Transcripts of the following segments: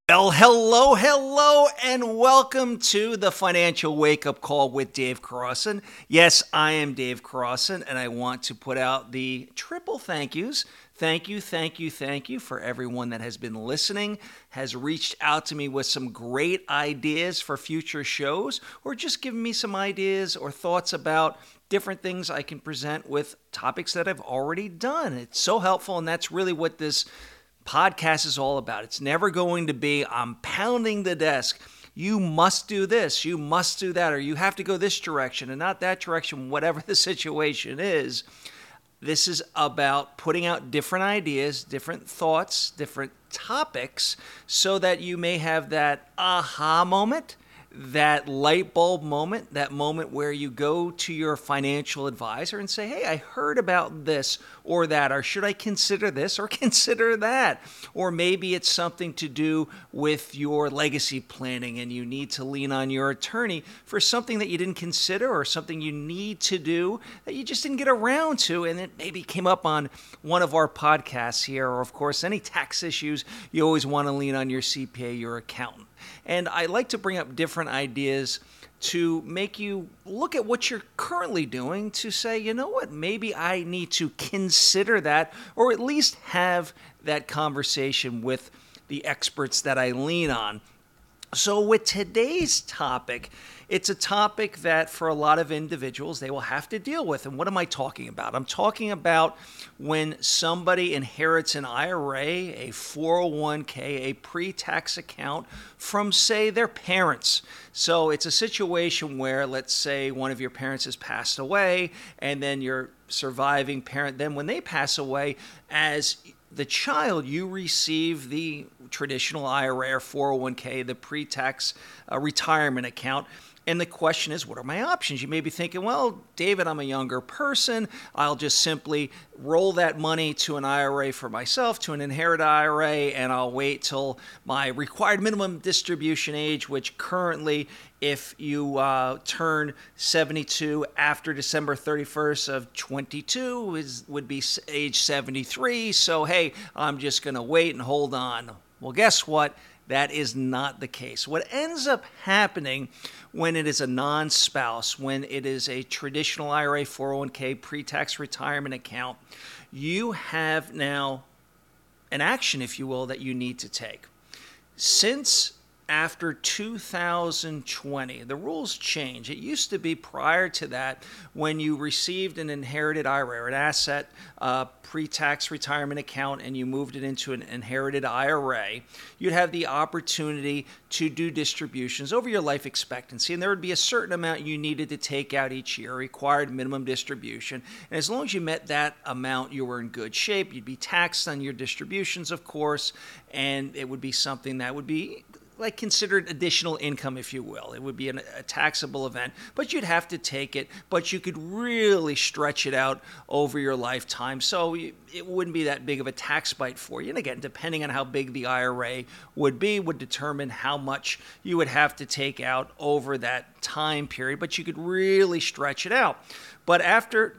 Well, hello, and welcome to the Financial Wake Up Call with Dave Crossan. Yes, I am Dave Crossan, and I want to put out the triple thank yous. Thank you for everyone that has been listening, has reached out to me with some great ideas for future shows, or just giving me some ideas or thoughts about different things I can present with topics that I've already done. It's so helpful, and that's really what this podcast is all about. It's never going to be, I'm pounding the desk, you must do this, you must do that, or you have to go this direction and not that direction, whatever the situation is. This is about putting out different ideas, different thoughts, different topics, so that you may have that aha moment, that light bulb moment, that moment where you go to your financial advisor and say, hey, I heard about this or that, or should I consider this or consider that? Or maybe it's something to do with your legacy planning and you need to lean on your attorney for something that you didn't consider or something you need to do that you just didn't get around to, and it maybe came up on one of our podcasts here. Or, of course, any tax issues, you always want to lean on your CPA, your accountant. And I like to bring up different ideas to make you look at what you're currently doing to say, you know what, maybe I need to consider that, or at least have that conversation with the experts that I lean on. So with today's topic, it's a topic that for a lot of individuals, they will have to deal with. And what am I talking about? I'm talking about when somebody inherits an IRA, a 401k, a pre-tax account from, say, their parents. So it's a situation where, let's say, one of your parents has passed away, and then your surviving parent, then when they pass away, as the child, you receive the traditional IRA or 401k, the pre-tax retirement account. And the question is, what are my options? You may be thinking, well, David, I'm a younger person. I'll just simply roll that money to an IRA for myself, to an inherited IRA, and I'll wait till my required minimum distribution age, which currently, if you turn 72 after December 31st of 22, would be age 73. So, hey, I'm just going to wait and hold on. Well, guess what? That is not the case. What ends up happening when it is a non-spouse, when it is a traditional IRA, 401k, pre-tax retirement account, you have now an action, if you will, that you need to take. Since after 2020, the rules change. It used to be prior to that, when you received an inherited IRA or an asset pre-tax retirement account and you moved it into an inherited IRA, you'd have the opportunity to do distributions over your life expectancy, and there would be a certain amount you needed to take out each year, required minimum distribution. And as long as you met that amount, you were in good shape. You'd be taxed on your distributions, of course, and it would be something that would be like considered additional income, if you will. It would be a taxable event, but you'd have to take it, but you could really stretch it out over your lifetime. So it wouldn't be that big of a tax bite for you. And again, depending on how big the IRA would be, would determine how much you would have to take out over that time period, but you could really stretch it out. But after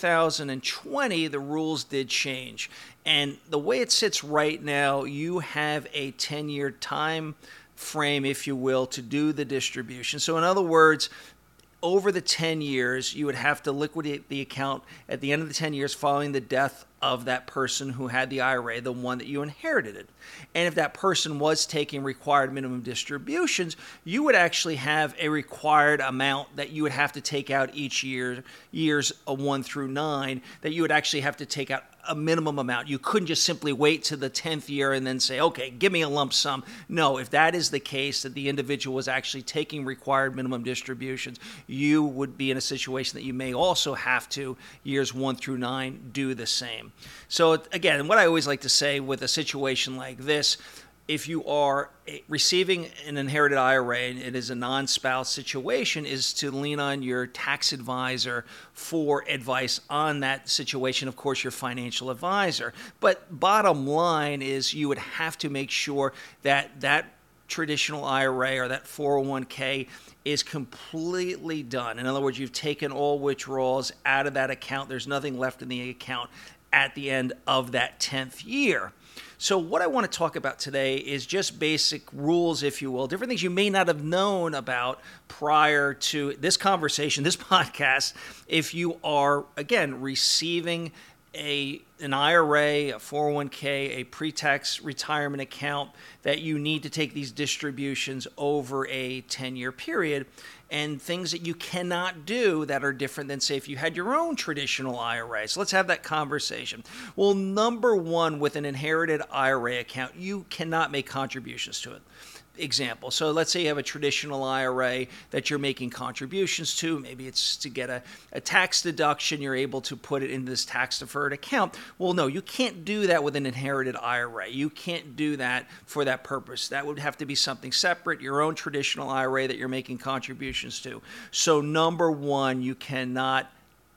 2020, the rules did change. And the way it sits right now, you have a 10-year time frame, if you will, to do the distribution. So in other words, over the 10 years, you would have to liquidate the account at the end of the 10 years following the death of that person who had the IRA, the one that you inherited it. And if that person was taking required minimum distributions, you would actually have a required amount that you would have to take out each year, years 1 through 9, that you would actually have to take out a minimum amount. You couldn't just simply wait to the 10th year and then say, okay, give me a lump sum. No, if that is the case, that the individual was actually taking required minimum distributions, you would be in a situation that you may also have to, years 1 through 9, do the same. So again, what I always like to say with a situation like this, if you are receiving an inherited IRA and it is a non-spouse situation, is to lean on your tax advisor for advice on that situation, of course, your financial advisor. But bottom line is you would have to make sure that that traditional IRA or that 401k is completely done. In other words, you've taken all withdrawals out of that account. There's nothing left in the account at the end of that 10th year. So what I want to talk about today is just basic rules, if you will, different things you may not have known about prior to this conversation, this podcast, if you are, again, receiving an IRA, a 401k, a pre-tax retirement account that you need to take these distributions over a 10-year period, and things that you cannot do that are different than, say, if you had your own traditional IRA. So let's have that conversation. Well, number one, with an inherited IRA account, you cannot make contributions to it. Example. So let's say you have a traditional IRA that you're making contributions to. Maybe it's to get a tax deduction. You're able to put it into this tax deferred account. Well, no, you can't do that with an inherited IRA. You can't do that for that purpose. That would have to be something separate, your own traditional IRA that you're making contributions to. So number one, you cannot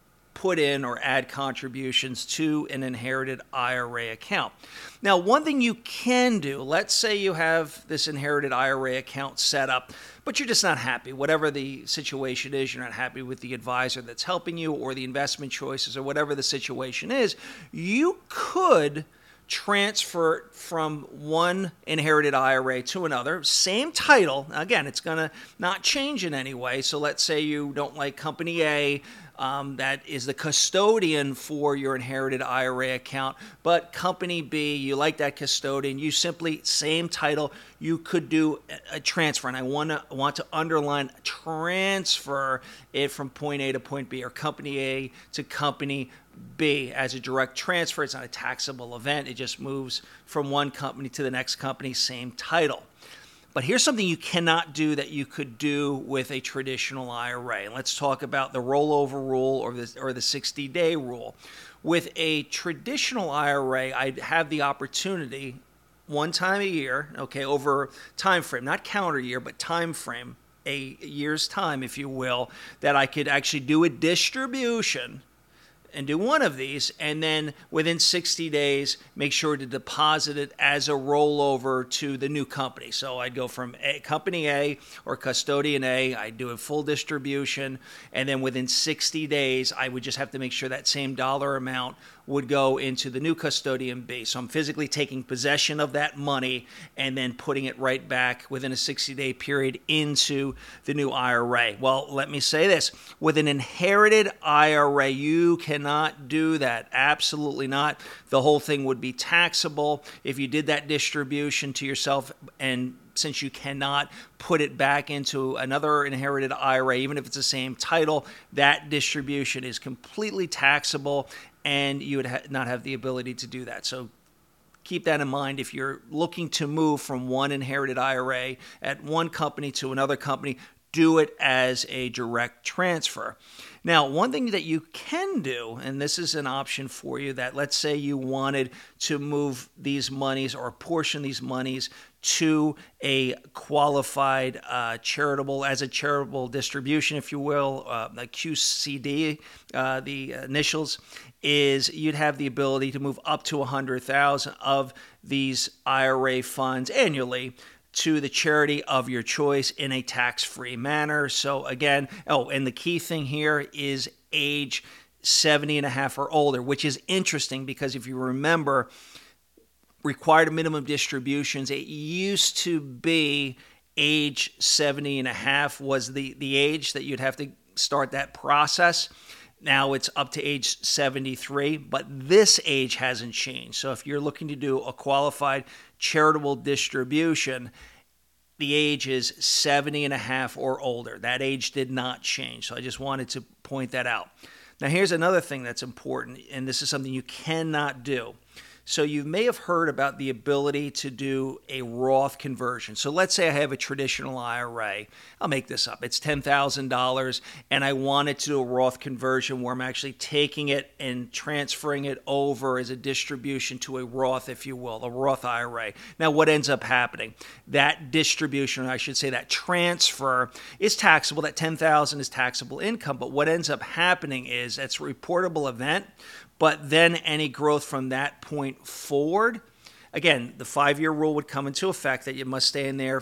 put in or add contributions to an inherited IRA account. Now, one thing you can do, let's say you have this inherited IRA account set up, but you're just not happy. Whatever the situation is, you're not happy with the advisor that's helping you or the investment choices or whatever the situation is, you could transfer from one inherited IRA to another, same title. Again, it's going to not change in any way. So let's say you don't like Company A, that is the custodian for your inherited IRA account, but Company B, you like that custodian, you simply, same title, you could do a transfer. And I want to underline transfer it from point A to point B, or Company A to Company B as a direct transfer. It's not a taxable event. It just moves from one company to the next company, same title. But here's something you cannot do that you could do with a traditional IRA. And let's talk about the rollover rule or the 60-day rule. With a traditional IRA, I'd have the opportunity one time a year, okay, over time frame, not calendar year, but time frame, a year's time, if you will, that I could actually do a distribution and do one of these, and then within 60 days, make sure to deposit it as a rollover to the new company. So I'd go from Company A or Custodian A, I'd do a full distribution, and then within 60 days, I would just have to make sure that same dollar amount would go into the new Custodian B. So I'm physically taking possession of that money and then putting it right back within a 60-day period into the new IRA. Well, let me say this. With an inherited IRA, you cannot do that. Absolutely not. The whole thing would be taxable if you did that distribution to yourself, and since you cannot put it back into another inherited IRA, even if it's the same title, that distribution is completely taxable, and you would not have the ability to do that. So keep that in mind if you're looking to move from one inherited IRA at one company to another company. Do it as a direct transfer. Now, one thing that you can do, and this is an option for you, that let's say you wanted to move these monies or a portion of these monies to a qualified charitable distribution, if you will, like QCD, the initials, is you'd have the ability to move up to 100,000 of these IRA funds annually to the charity of your choice in a tax-free manner. So again, and the key thing here is age 70 and a half or older, which is interesting because if you remember, required minimum distributions, it used to be age 70 and a half was the age that you'd have to start that process. Now it's up to age 73, but this age hasn't changed. So if you're looking to do a qualified charitable distribution, the age is 70 and a half or older. That age did not change. So I just wanted to point that out. Now here's another thing that's important, and this is something you cannot do. So you may have heard about the ability to do a Roth conversion. So let's say I have a traditional IRA. I'll make this up. It's $10,000, and I wanted to do a Roth conversion where I'm actually taking it and transferring it over as a distribution to a Roth, if you will, a Roth IRA. Now, what ends up happening? That distribution, or I should say that transfer, is taxable. That $10,000 is taxable income. But what ends up happening is it's a reportable event. But then any growth from that point forward, again, the 5-year rule would come into effect that you must stay in there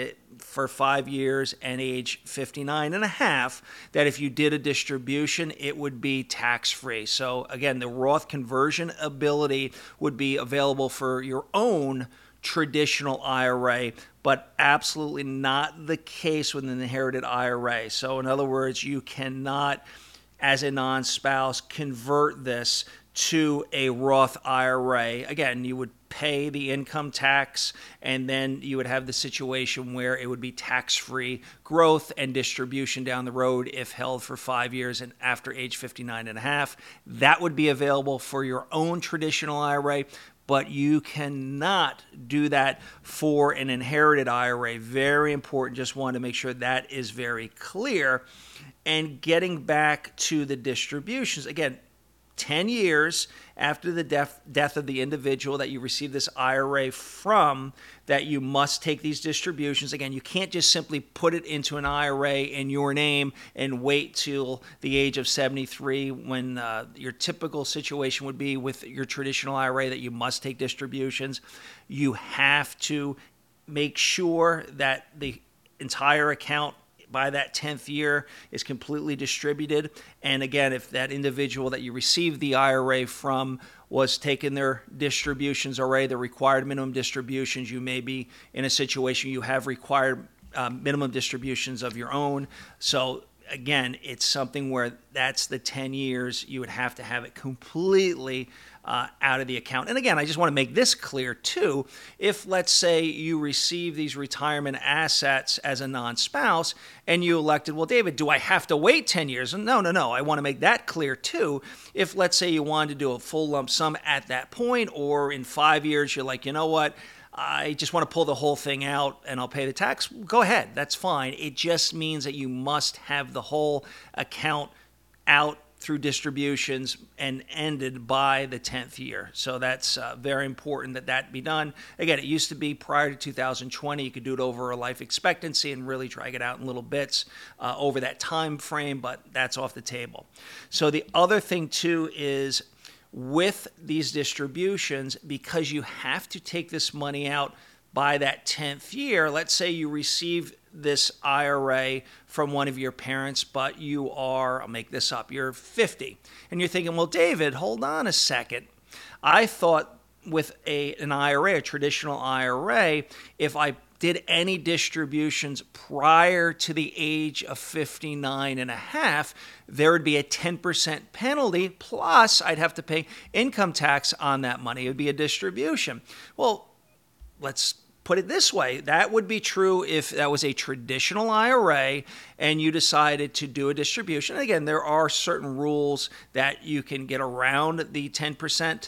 for 5 years and age 59 and a half, that if you did a distribution, it would be tax-free. So again, the Roth conversion ability would be available for your own traditional IRA, but absolutely not the case with an inherited IRA. So in other words, you cannot, as a non-spouse, convert this to a Roth IRA. Again, you would pay the income tax, and then you would have the situation where it would be tax-free growth and distribution down the road if held for 5 years and after age 59 and a half. That would be available for your own traditional IRA, but you cannot do that for an inherited IRA. Very important. Just want to make sure that is very clear. And getting back to the distributions, again, 10 years after the death of the individual that you receive this IRA from, that you must take these distributions. Again, you can't just simply put it into an IRA in your name and wait till the age of 73 when your typical situation would be with your traditional IRA that you must take distributions. You have to make sure that the entire account by that 10th year is completely distributed. And again, if that individual that you received the IRA from was taking their distributions already, the required minimum distributions, you may be in a situation you have required minimum distributions of your own. So again, it's something where that's the 10 years. You would have to have it completely out of the account. And again, I just want to make this clear too. If, let's say, you receive these retirement assets as a non-spouse and you elected, well, David, do I have to wait 10 years? No. I want to make that clear too. If, let's say, you wanted to do a full lump sum at that point, or in 5 years, you're like, you know what? I just want to pull the whole thing out and I'll pay the tax. Go ahead. That's fine. It just means that you must have the whole account out through distributions and ended by the 10th year. So that's very important that that be done. Again, it used to be prior to 2020, you could do it over a life expectancy and really drag it out in little bits over that time frame, but that's off the table. So the other thing too is with these distributions, because you have to take this money out by that 10th year, let's say you receive this IRA from one of your parents, but you are, I'll make this up, you're 50. And you're thinking, well, David, hold on a second. I thought with an IRA, a traditional IRA, if I did any distributions prior to the age of 59 and a half, there would be a 10% penalty, plus I'd have to pay income tax on that money. It would be a distribution. Well, let's put it this way. That would be true if that was a traditional IRA and you decided to do a distribution. And again, there are certain rules that you can get around the 10%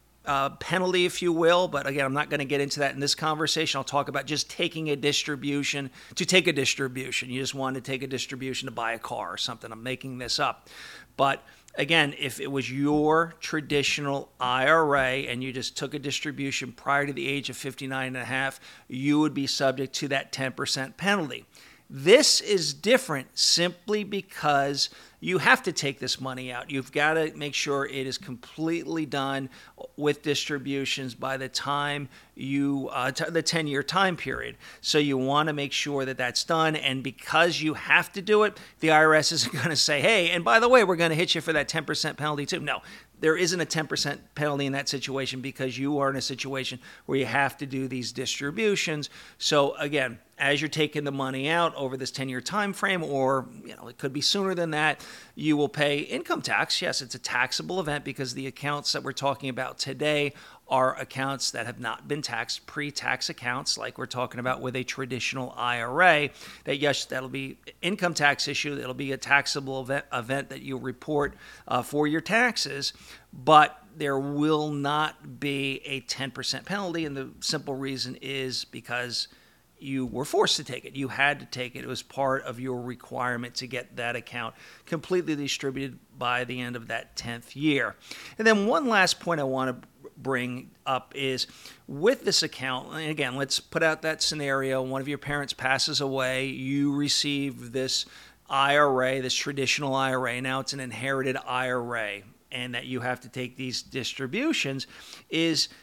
penalty, if you will. But again, I'm not going to get into that in this conversation. I'll talk about just taking a distribution to take a distribution. You just want to take a distribution to buy a car or something. I'm making this up. But again, if it was your traditional IRA and you just took a distribution prior to the age of 59 and a half, you would be subject to that 10% penalty. This is different simply because you have to take this money out. You've got to make sure it is completely done with distributions by the time you, the 10-year time period. So you want to make sure that that's done. And because you have to do it, the IRS isn't going to say, hey, and by the way, we're going to hit you for that 10% penalty too. No, there isn't a 10% penalty in that situation because you are in a situation where you have to do these distributions. So again, as you're taking the money out over this 10-year time frame, or it could be sooner than that, you will pay income tax. Yes, it's a taxable event because the accounts that we're talking about today are accounts that have not been taxed, pre-tax accounts like we're talking about with a traditional IRA. That yes, that'll be income tax issue. It'll be a taxable event that you'll report for your taxes, but there will not be a 10% penalty, and the simple reason is because you were forced to take it. You had to take it. It was part of your requirement to get that account completely distributed by the end of that 10th year. And then one last point I want to bring up is with this account, and again, let's put out that scenario. One of your parents passes away. You receive this IRA, this traditional IRA. Now it's an inherited IRA, and that you have to take these distributions is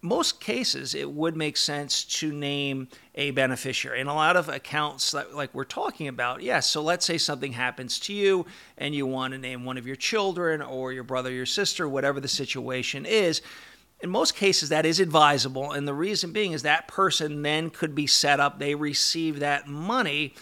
most cases, it would make sense to name a beneficiary. And a lot of accounts like we're talking about, yes, so let's say something happens to you and you want to name one of your children or your brother, your sister, whatever the situation is. In most cases, that is advisable, and the reason being is that person then could be set up. They receive that money,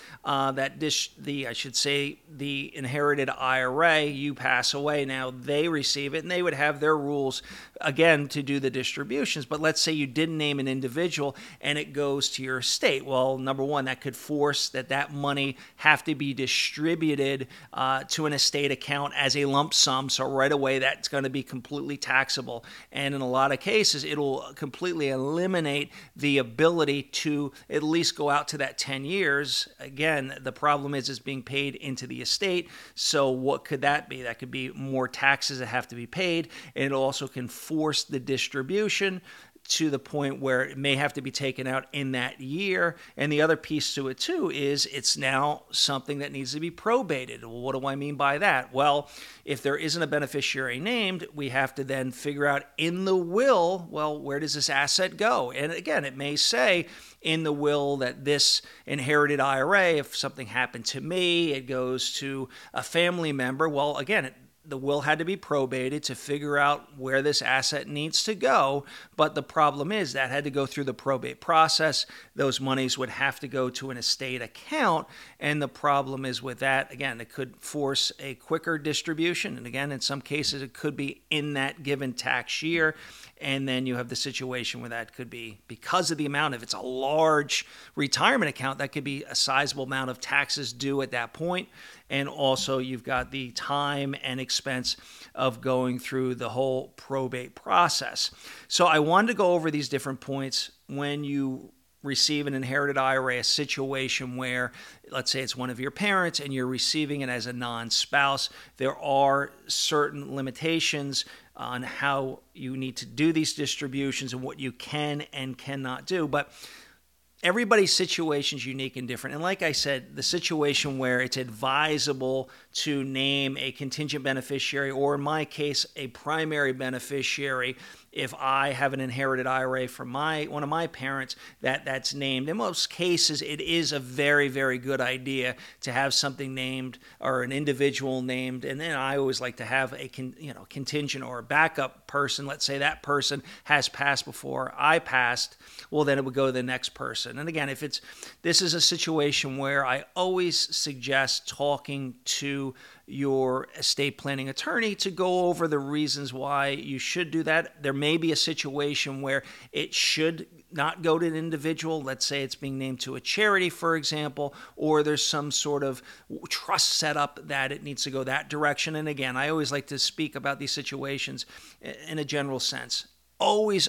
the inherited IRA. You pass away, now they receive it, and they would have their rules again to do the distributions. But let's say you didn't name an individual, and it goes to your estate. Well, number one, that could force that money have to be distributed to an estate account as a lump sum. So right away, that's going to be completely taxable, and in a lot of cases, it'll completely eliminate the ability to at least go out to that 10 years. Again, the problem is being paid into the estate. So what could that be? That could be more taxes that have to be paid, and it also can force the distribution to the point where it may have to be taken out in that year. And the other piece to it too is it's now something that needs to be probated. Well, what do I mean by that? Well, if there isn't a beneficiary named, we have to then figure out in the will, well, where does this asset go? And again, it may say in the will that this inherited IRA, if something happened to me, it goes to a family member. Well, again, the will had to be probated to figure out where this asset needs to go. But the problem is that had to go through the probate process. Those monies would have to go to an estate account. And the problem is with that, again, it could force a quicker distribution. And again, in some cases, it could be in that given tax year. And then you have the situation where that could be, because of the amount, if it's a large retirement account, that could be a sizable amount of taxes due at that point. And also you've got the time and expense of going through the whole probate process. So I wanted to go over these different points when you receive an inherited IRA, a situation where, let's say it's one of your parents and you're receiving it as a non-spouse. There are certain limitations on how you need to do these distributions and what you can and cannot do. But everybody's situation is unique and different. And like I said, the situation where it's advisable to name a contingent beneficiary, or in my case, a primary beneficiary, if I have an inherited IRA from one of my parents that's named. In most cases, it is a very, very good idea to have something named or an individual named. And then I always like to have a contingent or a backup person. Let's say that person has passed before I passed. Well, then it would go to the next person. And again, this is a situation where I always suggest talking to your estate planning attorney to go over the reasons why you should do that. There may be a situation where it should not go to an individual. Let's say it's being named to a charity, for example, or there's some sort of trust set up that it needs to go that direction. And again, I always like to speak about these situations in a general sense. Always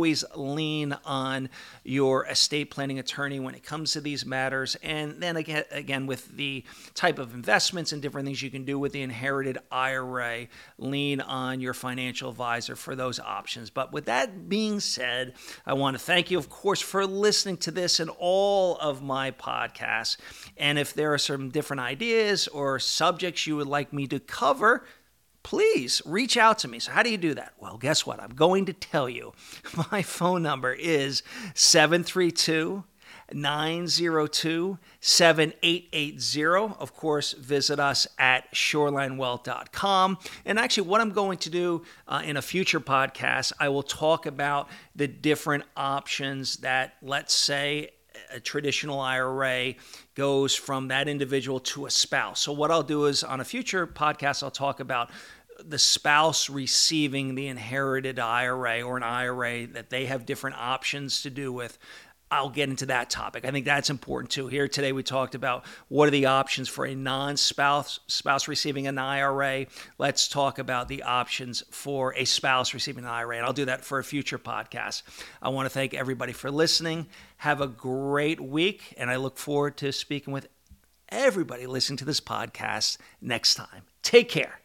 lean on your estate planning attorney when it comes to these matters. And then again, with the type of investments and different things you can do with the inherited IRA, lean on your financial advisor for those options. But with that being said, I want to thank you, of course, for listening to this and all of my podcasts. And if there are some different ideas or subjects you would like me to cover, please reach out to me. So how do you do that? Well, guess what? I'm going to tell you. My phone number is 732-902-7880. Of course, visit us at shorelinewealth.com. And actually, what I'm going to do in a future podcast, I will talk about the different options that, let's say, a traditional IRA goes from that individual to a spouse. So what I'll do is on a future podcast, I'll talk about the spouse receiving the inherited IRA or an IRA that they have different options to do with. I'll get into that topic. I think that's important too. Here today we talked about what are the options for a non-spouse receiving an IRA. Let's talk about the options for a spouse receiving an IRA, and I'll do that for a future podcast. I want to thank everybody for listening. Have a great week, and I look forward to speaking with everybody listening to this podcast next time. Take care.